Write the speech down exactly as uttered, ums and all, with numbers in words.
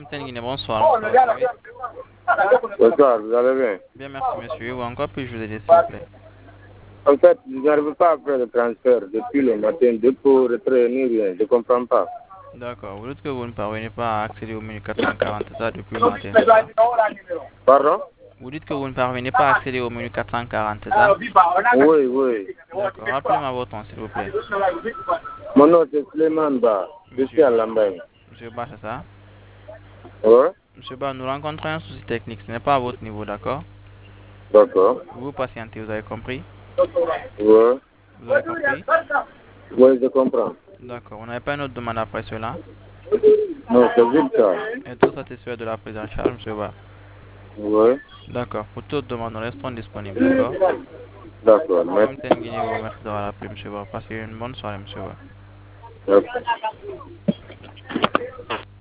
Tenguine, bonsoir, monsieur. Oui. Bonsoir, vous allez bien? Bien, merci, monsieur. Ou encore puis-je vous aider, s'il vous plaît? En fait, je n'arrive pas à faire le transfert depuis le matin, dépôt, retrait, ni rien. Je ne comprends pas. D'accord. Vous dites que vous ne parvenez pas à accéder au menu quatre cent quarante, c'est ça, depuis le matin, c'est ça? Pardon? Vous dites que vous ne parvenez pas à accéder au menu quatre cent quarante, c'est ça? Oui, oui. D'accord. Rappelez-moi votre nom, s'il vous plaît. Mon nom c'est Suleiman Ba. Je suis Monsieur à Ba. Lambaye. Monsieur Ba, c'est ça? Oui? Monsieur Ba, nous rencontrons un souci technique. Ce n'est pas à votre niveau, d'accord? D'accord. Vous patientez, vous avez compris? Oui. Vous avez compris? Oui, je comprends. D'accord. Vous n'avez pas une autre demande après cela? Non, c'est vite ça. Êtes-vous satisfait de la prise en charge, monsieur Ba? Oui. D'accord. Pour toute demande, nous restons disponibles, d'accord? D'accord, Comme merci. Tenguine vous remercie d'avoir appelé, monsieur Ba. Passez une bonne soirée, monsieur Ba. Merci.